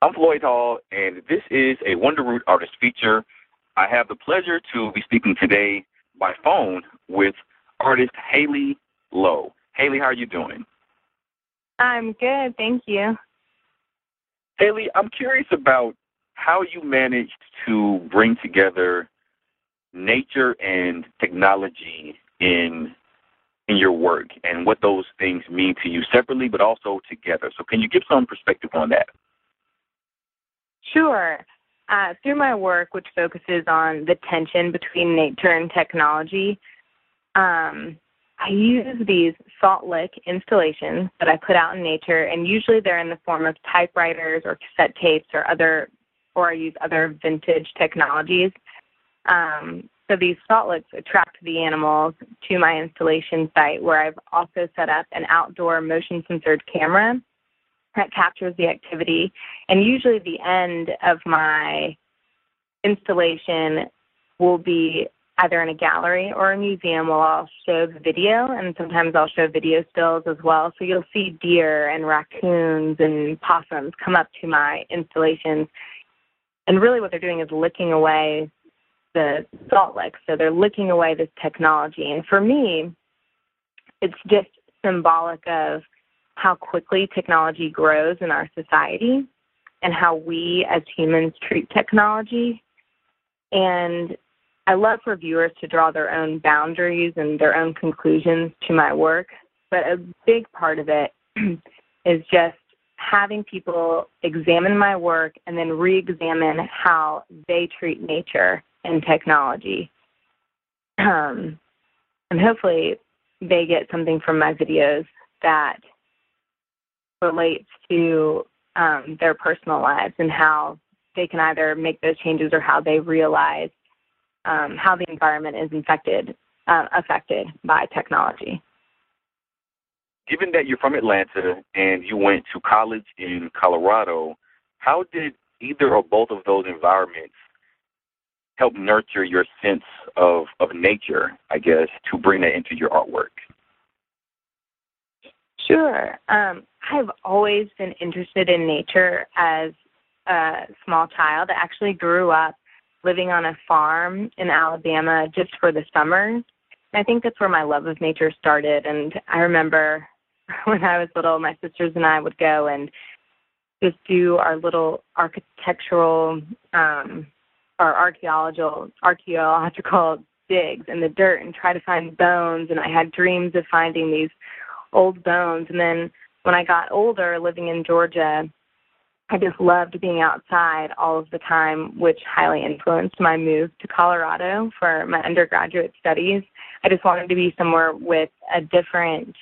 I'm Floyd Hall, and this is a Wonder Root Artist feature. I have the pleasure to be speaking today by phone with artist Haley Lowe. Haley, how are you doing? I'm good, thank you. Haley, I'm curious about how you managed to bring together nature and technology in your work and what those things mean to you separately but also together. So can you give some perspective on that? Sure. Through my work, which focuses on the tension between nature and technology, I use these salt lick installations that I put out in nature, and usually they're in the form of typewriters or cassette tapes or I use other vintage technologies. So these salt licks attract the animals to my installation site, where I've also set up an outdoor motion-censored camera that captures the activity. And usually the end of my installation will be either in a gallery or a museum where I'll show the video, and sometimes I'll show video stills as well. So you'll see deer and raccoons and possums come up to my installations. And really what they're doing is licking away the salt licks. So they're licking away this technology. And for me, it's just symbolic of how quickly technology grows in our society and how we as humans treat technology. And I love for viewers to draw their own boundaries and their own conclusions to my work. But a big part of it is just having people examine my work and then re-examine how they treat nature and technology. And hopefully they get something from my videos that relates to their personal lives and how they can either make those changes or how they realize how the environment is affected by technology. Given that you're from Atlanta and you went to college in Colorado, how did either or both of those environments help nurture your sense of nature, I guess, to bring that into your artwork? Sure. I've always been interested in nature as a small child. I actually grew up living on a farm in Alabama just for the summers. And I think that's where my love of nature started. And I remember when I was little, my sisters and I would go and just do our little architectural or archaeological digs in the dirt and try to find bones. And I had dreams of finding these old bones. And then when I got older, living in Georgia, I just loved being outside all of the time, which highly influenced my move to Colorado for my undergraduate studies. I just wanted to be somewhere with a different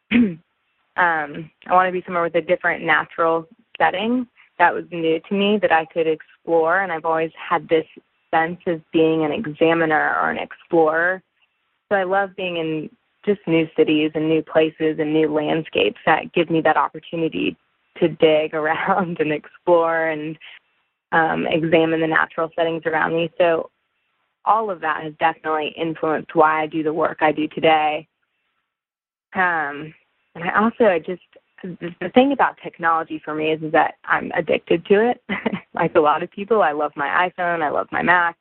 natural setting that was new to me that I could explore. And I've always had this sense of being an examiner or an explorer. So I love being in just new cities and new places and new landscapes that give me that opportunity to dig around and explore and examine the natural settings around me. So all of that has definitely influenced why I do the work I do today. And the thing about technology for me is that I'm addicted to it. Like a lot of people, I love my iPhone, I love my Mac.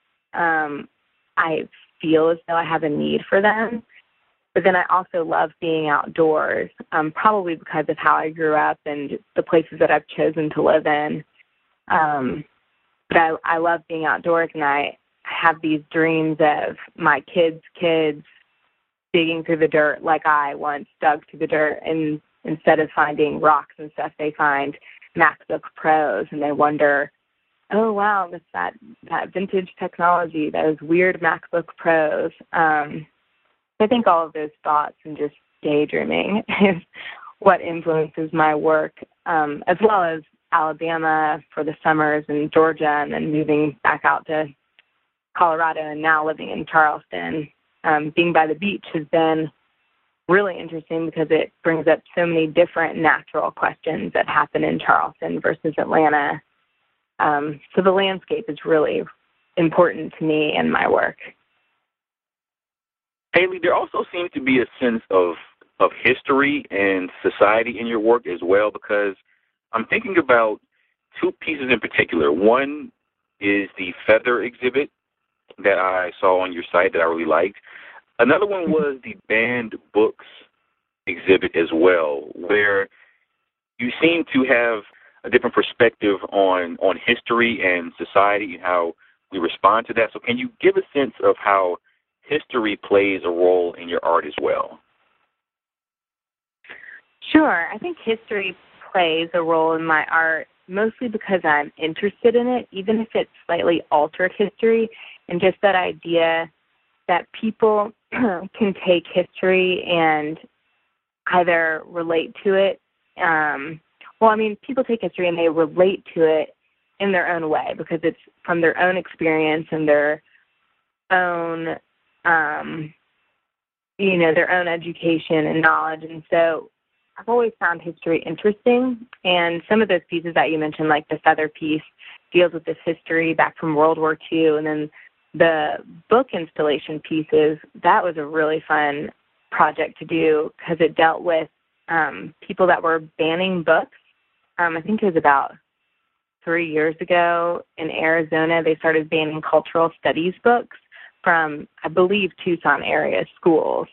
I feel as though I have a need for them. But then I also love being outdoors, probably because of how I grew up and the places that I've chosen to live in. But I love being outdoors, and I have these dreams of my kids' digging through the dirt like I once dug through the dirt, and instead of finding rocks and stuff, they find MacBook Pros, and they wonder, oh, wow, that's that vintage technology, those weird MacBook Pros. I think all of those thoughts and just daydreaming is what influences my work, as well as Alabama for the summers and Georgia, and then moving back out to Colorado and now living in Charleston. Being by the beach has been really interesting because it brings up so many different natural questions that happen in Charleston versus Atlanta. So the landscape is really important to me and my work. Haley, there also seems to be a sense of history and society in your work as well, because I'm thinking about two pieces in particular. One is the feather exhibit that I saw on your site that I really liked. Another one was the banned books exhibit as well, where you seem to have a different perspective on history and society and how we respond to that. So can you give a sense of how history plays a role in your art as well? Sure. I think history plays a role in my art mostly because I'm interested in it, even if it's slightly altered history, and just that idea that people can take history and either relate to it. People take history and they relate to it in their own way because it's from their own experience and their own, their own education and knowledge. And so I've always found history interesting. And some of those pieces that you mentioned, like the feather piece, deals with this history back from World War II. And then the book installation pieces, that was a really fun project to do because it dealt with people that were banning books. I think it was about 3 years ago in Arizona. They started banning cultural studies books from, I believe, Tucson area schools,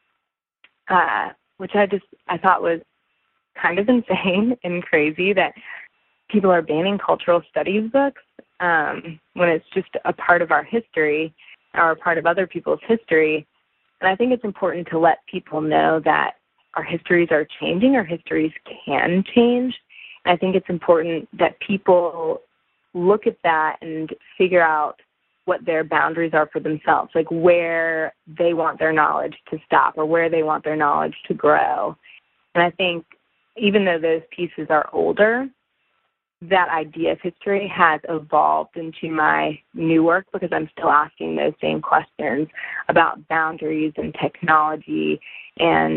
which I thought was kind of insane and crazy that people are banning cultural studies books when it's just a part of our history or a part of other people's history. And I think it's important to let people know that our histories are changing, our histories can change. And I think it's important that people look at that and figure out what their boundaries are for themselves, like where they want their knowledge to stop or where they want their knowledge to grow. And I think even though those pieces are older, that idea of history has evolved into my new work because I'm still asking those same questions about boundaries and technology and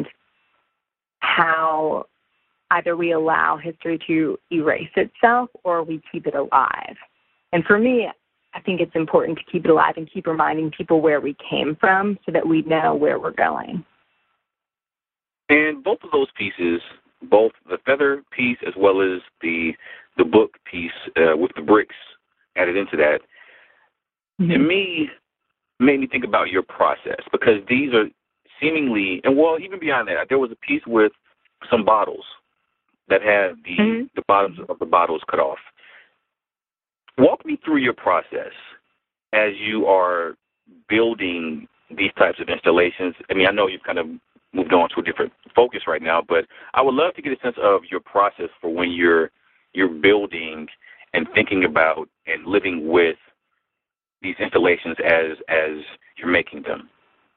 how either we allow history to erase itself or we keep it alive. And for me, I think it's important to keep it alive and keep reminding people where we came from so that we know where we're going. And both of those pieces, both the feather piece as well as the book piece with the bricks added into that, to me, made me think about your process because these are seemingly, and well, even beyond that, there was a piece with some bottles that had the bottoms of the bottles cut off. Walk me through your process as you are building these types of installations. I mean, I know you've kind of moved on to a different focus right now, but I would love to get a sense of your process for when you're building and thinking about and living with these installations as you're making them.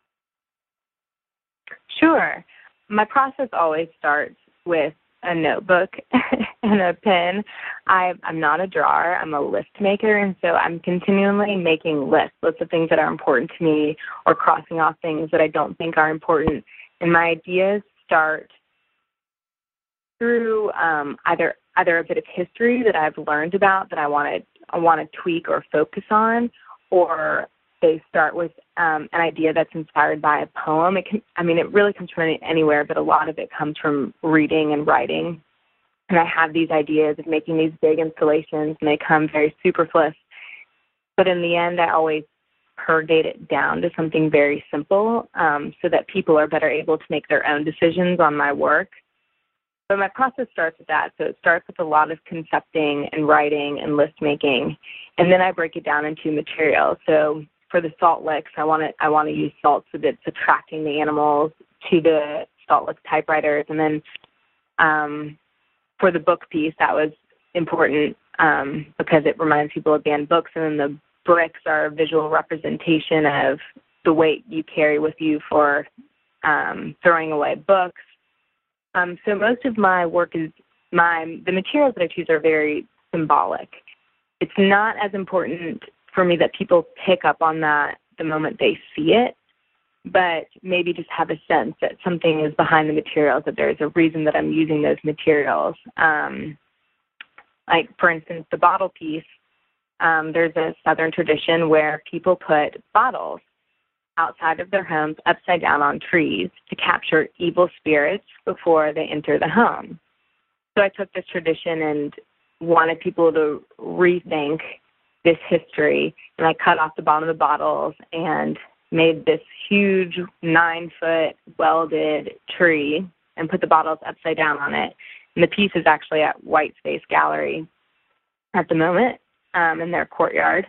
Sure. My process always starts with a notebook and a pen. I'm not a drawer. I'm a list maker, and so I'm continually making lists of things that are important to me or crossing off things that I don't think are important. And my ideas start through either a bit of history that I've learned about that I want to tweak or focus on, or they start with an idea that's inspired by a poem. It really comes from anywhere, but a lot of it comes from reading and writing. And I have these ideas of making these big installations, and they come very superfluous. But in the end, I always purgate it down to something very simple so that people are better able to make their own decisions on my work. But my process starts with that. So it starts with a lot of concepting and writing and list making, and then I break it down into material. So for the salt licks, I want to use salt so that it's attracting the animals to the salt lick typewriters. And then for the book piece, that was important because it reminds people of banned books. And then the bricks are a visual representation of the weight you carry with you for throwing away books. So most of my work is the materials that I choose are very symbolic. It's not as important for me that people pick up on that the moment they see it, but maybe just have a sense that something is behind the materials, that there's a reason that I'm using those materials. Like, for instance, the bottle piece, there's a Southern tradition where people put bottles outside of their homes upside down on trees to capture evil spirits before they enter the home. So I took this tradition and wanted people to rethink this history, and I cut off the bottom of the bottles and made this huge 9-foot welded tree and put the bottles upside down on it. And the piece is actually at White Space Gallery at the moment in their courtyard.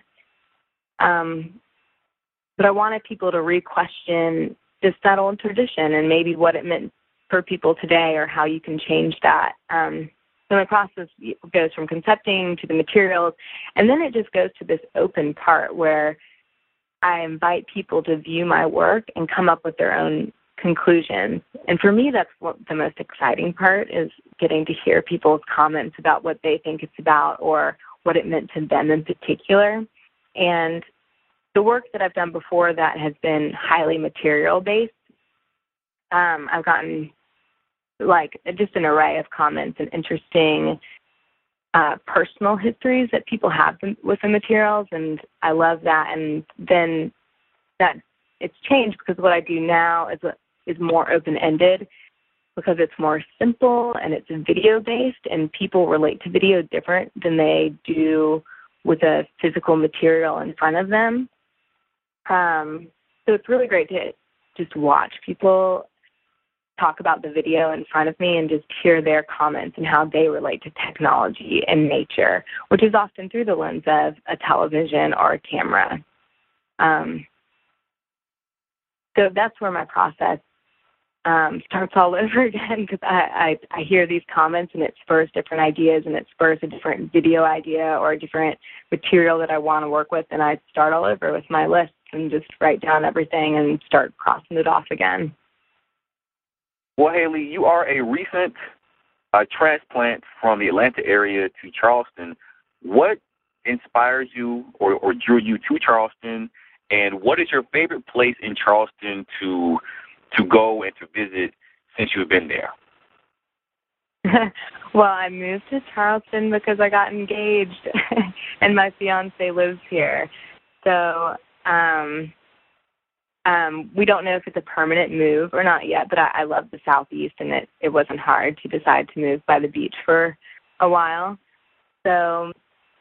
But I wanted people to re-question just that old tradition and maybe what it meant for people today or how you can change that. So my process goes from concepting to the materials, and then it just goes to this open part where I invite people to view my work and come up with their own conclusions. And for me, that's what the most exciting part is, getting to hear people's comments about what they think it's about or what it meant to them in particular. And the work that I've done before that has been highly material-based. I've gotten just an array of comments and interesting personal histories that people have with the materials, and I love that. And then that it's changed because what I do now is more open-ended because it's more simple and it's video-based, and people relate to video different than they do with a physical material in front of them. So it's really great to just watch people talk about the video in front of me and just hear their comments and how they relate to technology and nature, which is often through the lens of a television or a camera. So that's where my process starts all over again, because I hear these comments and it spurs different ideas, and it spurs a different video idea or a different material that I want to work with, and I start all over with my list and just write down everything and start crossing it off again. Well, Haley, you are a recent transplant from the Atlanta area to Charleston. What inspires you or drew you to Charleston, and what is your favorite place in Charleston to go and to visit since you've been there? Well, I moved to Charleston because I got engaged and my fiance lives here. So we don't know if it's a permanent move or not yet, but I love the Southeast, and it wasn't hard to decide to move by the beach for a while. So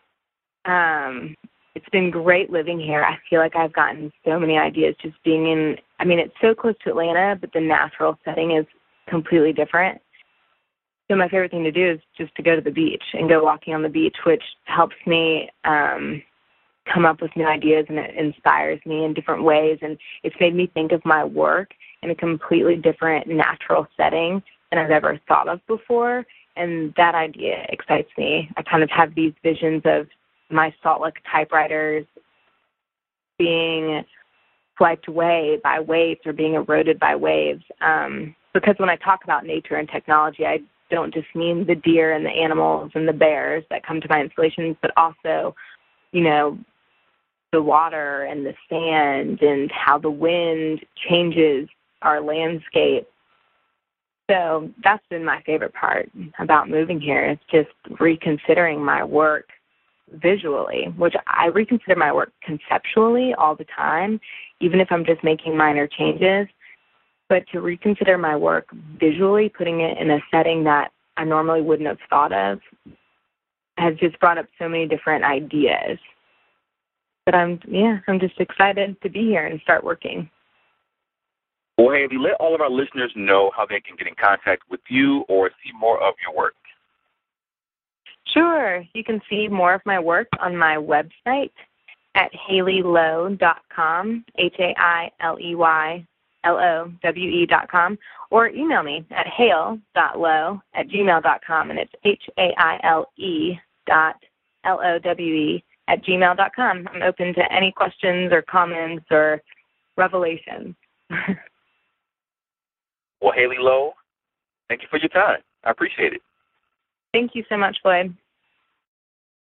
it's been great living here. I feel like I've gotten so many ideas just being in, it's so close to Atlanta, but the natural setting is completely different. So my favorite thing to do is just to go to the beach and go walking on the beach, which helps me come up with new ideas, and it inspires me in different ways. And it's made me think of my work in a completely different natural setting than I've ever thought of before. And that idea excites me. I kind of have these visions of my Salt Lick typewriters being swiped away by waves or being eroded by waves. Because when I talk about nature and technology, I don't just mean the deer and the animals and the bears that come to my installations, but also, the water and the sand and how the wind changes our landscape. So that's been my favorite part about moving here. It's just reconsidering my work visually, which I reconsider my work conceptually all the time, even if I'm just making minor changes. But to reconsider my work visually, putting it in a setting that I normally wouldn't have thought of, has just brought up so many different ideas. But I'm just excited to be here and start working. Well, Haley, let all of our listeners know how they can get in contact with you or see more of your work. Sure. You can see more of my work on my website at HaleyLowe.com, HAILEYLOWE.com, or email me at hale.lowe@gmail.com, and it's HAILE.LOWE@gmail.com. I'm open to any questions or comments or revelations. Well, Haley Lowe, thank you for your time. I appreciate it. Thank you so much, Floyd.